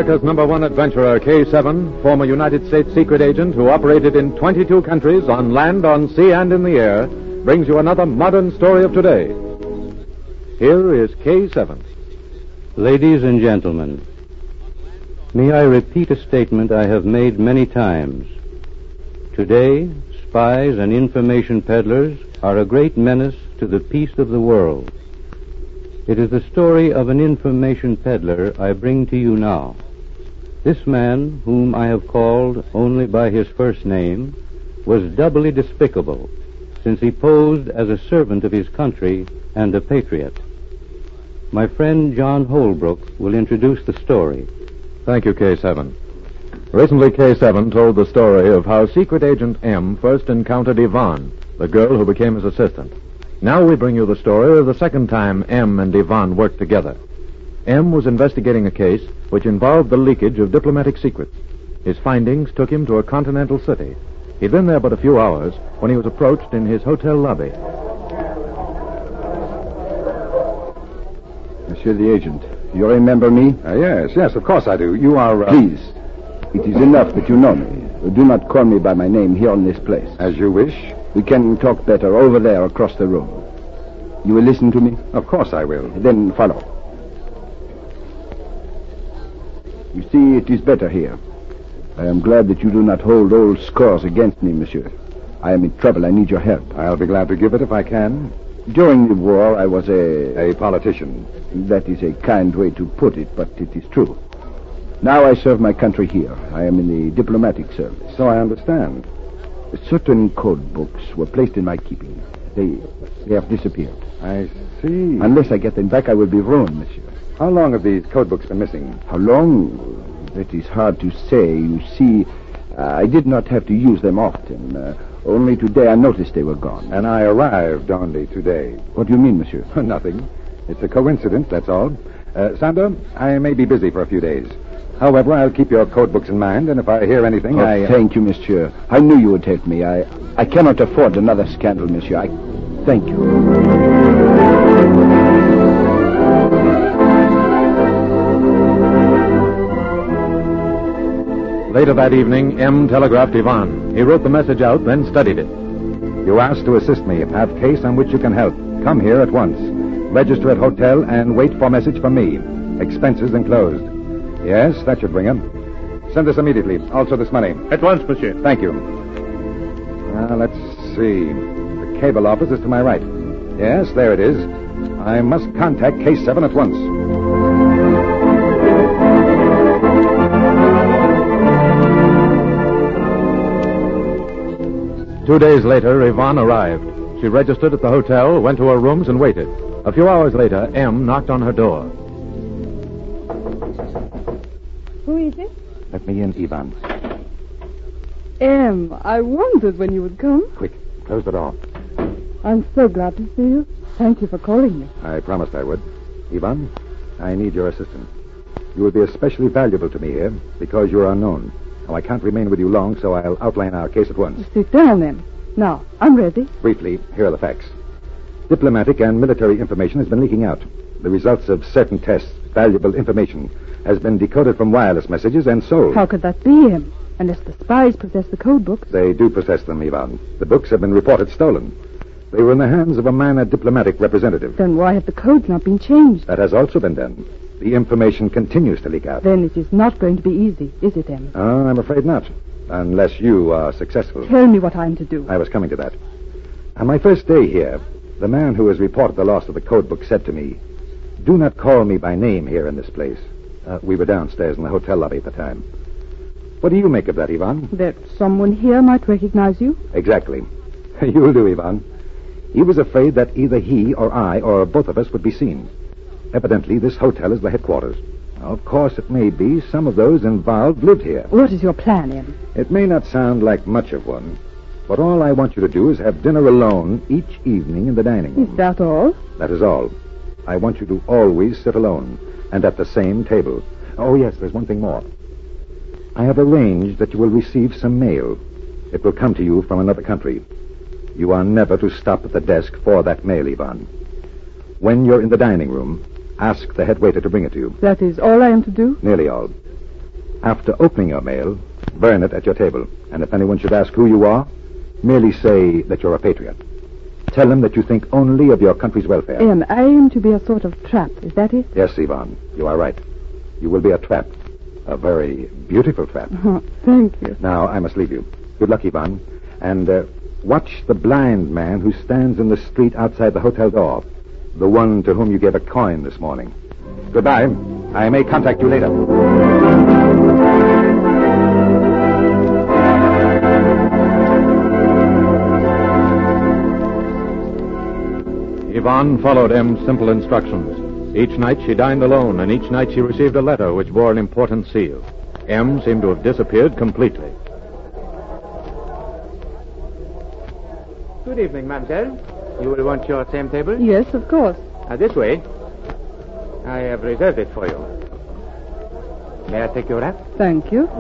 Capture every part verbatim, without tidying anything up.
America's number one adventurer, K seven, former United States secret agent who operated in twenty-two countries on land, on sea, and in the air, brings you another modern story of today. Here is K seven. Ladies and gentlemen, may I repeat a statement I have made many times. Today, spies and information peddlers are a great menace to the peace of the world. It is the story of an information peddler I bring to you now. This man, whom I have called only by his first name, was doubly despicable, since he posed as a servant of his country and a patriot. My friend John Holbrook will introduce the story. Thank you, K seven. Recently, K seven told the story of how Secret Agent M first encountered Yvonne, the girl who became his assistant. Now we bring you the story of the second time M and Yvonne worked together. M was investigating a case which involved the leakage of diplomatic secrets. His findings took him to a continental city. He'd been there but a few hours when he was approached in his hotel lobby. Monsieur the agent, you remember me? Uh, yes, yes, of course I do. You are... Uh... Please, it is enough that you know me. Do not call me by my name here in this place. As you wish. We can talk better over there across the room. You will listen to me? Of course I will. Then follow. You see, it is better here. I am glad that you do not hold old scores against me, monsieur. I am in trouble. I need your help. I'll be glad to give it if I can. During the war, I was a... A politician. That is a kind way to put it, but it is true. Now I serve my country here. I am in the diplomatic service. So I understand. Certain code books were placed in my keeping. They they have disappeared. I see. Unless I get them back, I will be ruined, monsieur. How long have these code books been missing? How long? That is hard to say. You see, uh, I did not have to use them often. Uh, only today I noticed they were gone. And I arrived only today. What do you mean, monsieur? Nothing. It's a coincidence, that's all. Uh, Sander, I may be busy for a few days. However, I'll keep your code books in mind, and if I hear anything, oh, I... Uh... Thank you, monsieur. I knew you would help me. I, I cannot afford another scandal, monsieur. I thank you. Later that evening, M telegraphed Yvonne. He wrote the message out, then studied it. You asked to assist me. Have case on which you can help. Come here at once. Register at hotel and wait for message from me. Expenses enclosed. Yes, that should bring him. Send this immediately. Also this money. At once, monsieur. Thank you. Now, let's see. The cable office is to my right. Yes, there it is. I must contact Case seven at once. Two days later, Yvonne arrived. She registered at the hotel, went to her rooms, and waited. A few hours later, M knocked on her door. Who is it? Let me in, Yvonne. M, I wondered when you would come. Quick, close the door. I'm so glad to see you. Thank you for calling me. I promised I would. Yvonne, I need your assistance. You will be especially valuable to me here because you're unknown. Now, I can't remain with you long, so I'll outline our case at once. Sit down, then. Now, I'm ready. Briefly, here are the facts. Diplomatic and military information has been leaking out. The results of certain tests, valuable information, has been decoded from wireless messages and sold. How could that be, M? Unless the spies possess the code books. They do possess them, Yvonne. The books have been reported stolen. They were in the hands of a minor diplomatic representative. Then why have the codes not been changed? That has also been done. The information continues to leak out. Then it is not going to be easy, is it, M? Oh, I'm afraid not. Unless you are successful. Tell me what I'm to do. I was coming to that. On my first day here, the man who has reported the loss of the code book said to me, "Do not call me by name here in this place." Uh, we were downstairs in the hotel lobby at the time. What do you make of that, Yvonne? That someone here might recognize you? Exactly. You'll do, Yvonne. He was afraid that either he or I or both of us would be seen. Evidently, this hotel is the headquarters. Of course, it may be some of those involved lived here. What is your plan, M? It may not sound like much of one, but all I want you to do is have dinner alone each evening in the dining room. Is that all? That is all. I want you to always sit alone and at the same table. Oh, yes, there's one thing more. I have arranged that you will receive some mail. It will come to you from another country. You are never to stop at the desk for that mail, Yvonne. When you're in the dining room, ask the head waiter to bring it to you. That is all I am to do? Nearly all. After opening your mail, burn it at your table. And if anyone should ask who you are, merely say that you're a patriot. Tell them that you think only of your country's welfare. Um, I am to be a sort of trap, is that it? Yes, Yvonne, you are right. You will be a trap. A very beautiful trap. Oh, thank you. Now, I must leave you. Good luck, Yvonne. And uh, watch the blind man who stands in the street outside the hotel door. The one to whom you gave a coin this morning. Goodbye. I may contact you later. Yvonne followed M's simple instructions. Each night she dined alone, and each night she received a letter which bore an important seal. M seemed to have disappeared completely. Good evening, mademoiselle. You will want your same table? Yes, of course. Uh, this way. I have reserved it for you. May I take your wrap? Thank you.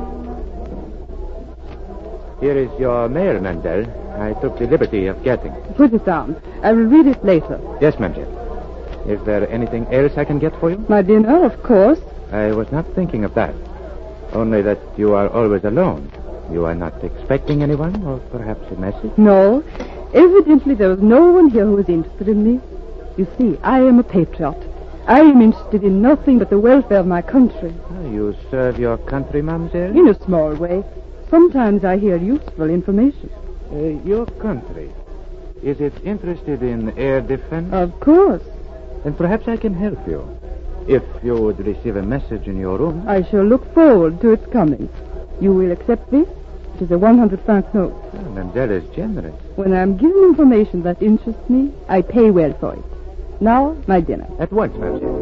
Here is your mail, mademoiselle. I took the liberty of getting. Put it down. I will read it later. Yes, mademoiselle. Is there anything else I can get for you? My dinner, of course. I was not thinking of that. Only that you are always alone. You are not expecting anyone, or perhaps a message? No. Evidently there was no one here who was interested in me. You see, I am a patriot. I am interested in nothing but the welfare of my country. Oh, you serve your country, mademoiselle? In a small way. Sometimes I hear useful information. Uh, your country. Is it interested in air defense? Of course. Then perhaps I can help you. If you would receive a message in your room. I shall look forward to its coming. You will accept this? It is a one hundred franc note. Oh, mademoiselle is generous. When I am given information that interests me, I pay well for it. Now, my dinner. At once, mademoiselle.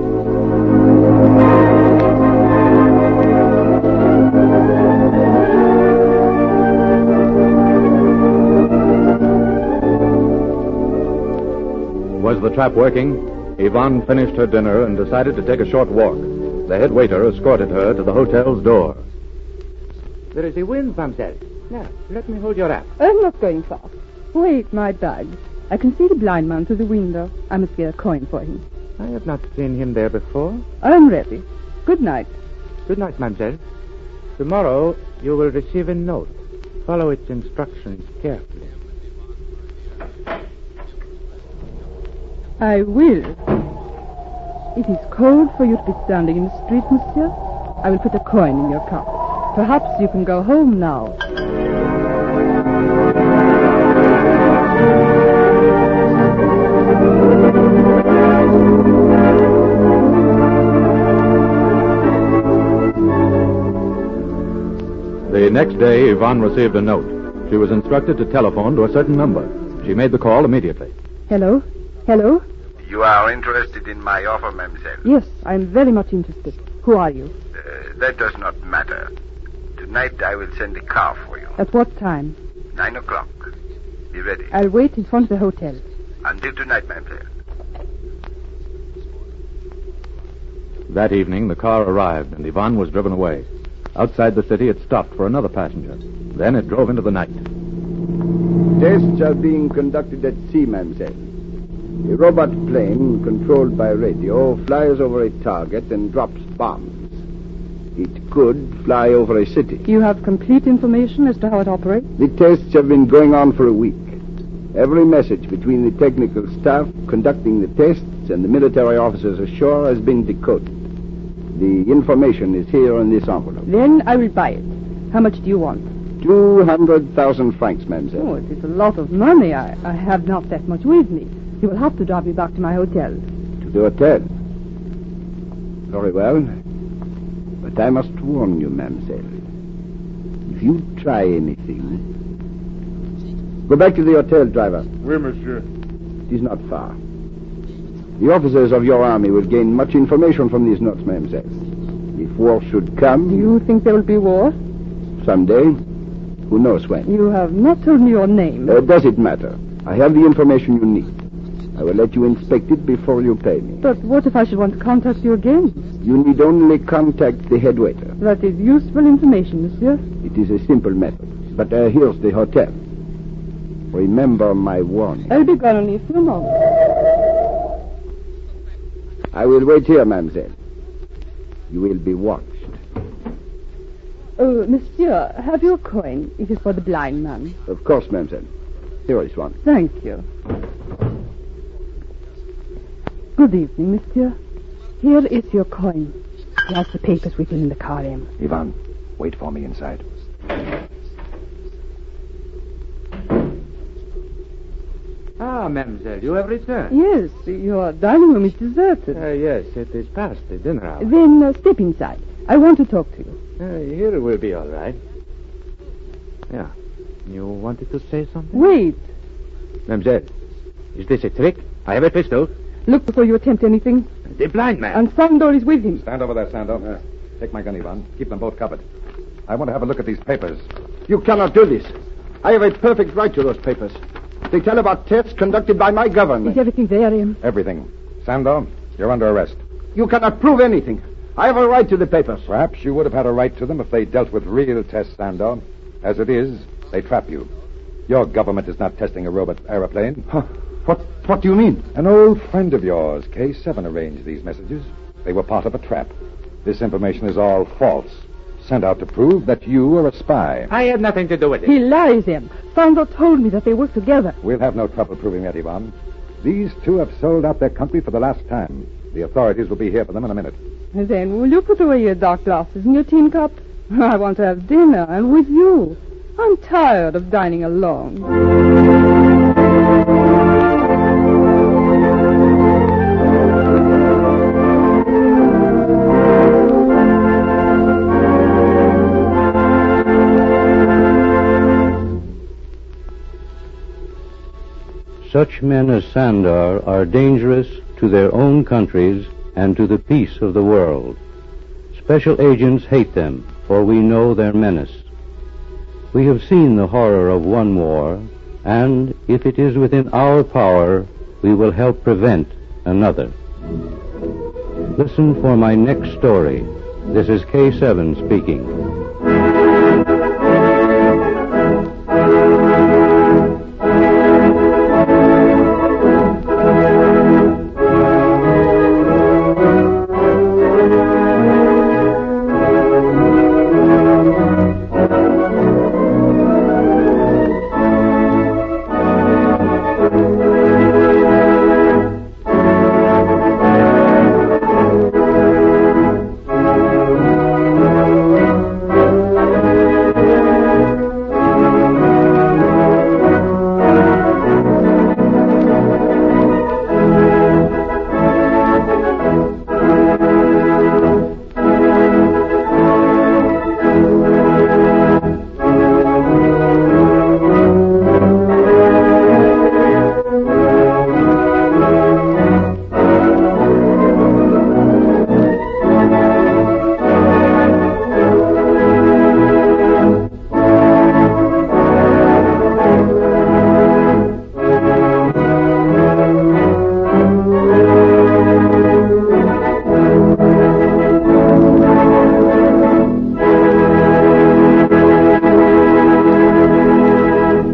Was the trap working? Yvonne finished her dinner and decided to take a short walk. The head waiter escorted her to the hotel's door. There is a wind, mademoiselle. Now, let me hold your wrap. I'm not going far. Wait, my bag. I can see the blind man through the window. I must get a coin for him. I have not seen him there before. I'm ready. Good night. Good night, mademoiselle. Tomorrow you will receive a note. Follow its instructions carefully. I will. It is cold for you to be standing in the street, monsieur. I will put a coin in your cup. Perhaps you can go home now. The next day, Yvonne received a note. She was instructed to telephone to a certain number. She made the call immediately. Hello? Hello? You are interested in my offer, mademoiselle? Yes, I'm very much interested. Who are you? Uh, that does not matter. Tonight I will send a car for you. At what time? Nine o'clock. Be ready. I'll wait in front of the hotel. Until tonight, mademoiselle. That evening, the car arrived, and Yvonne was driven away. Outside the city, it stopped for another passenger. Then it drove into the night. Tests are being conducted at sea, mademoiselle. A robot plane, controlled by radio, flies over a target and drops bombs. It could fly over a city. You have complete information as to how it operates? The tests have been going on for a week. Every message between the technical staff conducting the tests and the military officers ashore has been decoded. The information is here in this envelope. Then I will buy it. How much do you want? Two hundred thousand francs, mademoiselle. Oh, it is a lot of money. I, I have not that much with me. You will have to drive me back to my hotel. To the hotel? Very well. But I must warn you, mademoiselle. If you try anything... Go back to the hotel, driver. Oui, monsieur. It is not far. The officers of your army will gain much information from these notes, mademoiselle. If war should come... Do you think there will be war? Someday. Who knows when? You have not told me your name. Uh, does it matter? I have the information you need. I will let you inspect it before you pay me. But what if I should want to contact you again? You need only contact the head waiter. That is useful information, monsieur. It is a simple method. But uh, here's the hotel. Remember my warning. I'll be gone only a few moments. I will wait here, mademoiselle. You will be watched. Oh, monsieur, have you a coin? It is for the blind man. Of course, mademoiselle. Here is one. Thank you. Good evening, monsieur. Here is your coin. Here's the papers we've been in the car, M. Ivan, wait for me inside. Ah, mademoiselle, you have returned. Yes, your dining room is deserted. Uh, yes, it is past the dinner hour. Then uh, step inside. I want to talk to you. Uh, here will be all right. Yeah. You wanted to say something? Wait. Mademoiselle, is this a trick? I have a pistol. Look before you attempt anything. The blind man. And Sandor is with him. Stand over there, Sandor. Uh, take my gun, Ivan. Keep them both covered. I want to have a look at these papers. You cannot do this. I have a perfect right to those papers. They tell about tests conducted by my government. Is everything there, M? Everything. Sandor, you're under arrest. You cannot prove anything. I have a right to the papers. Perhaps you would have had a right to them if they dealt with real tests, Sandor. As it is, they trap you. Your government is not testing a robot aeroplane. Huh. What, what do you mean? An old friend of yours, K seven, arranged these messages. They were part of a trap. This information is all false. Sent out to prove that you are a spy. I had nothing to do with it. He lies, M. Sandor told me that they work together. We'll have no trouble proving that, Ivan. These two have sold out their country for the last time. The authorities will be here for them in a minute. Then will you put away your dark glasses and your tin cup? I want to have dinner, and with you. I'm tired of dining alone. Such men as Sandor are dangerous to their own countries and to the peace of the world. Special agents hate them, for we know their menace. We have seen the horror of one war, and if it is within our power, we will help prevent another. Listen for my next story. This is K seven speaking.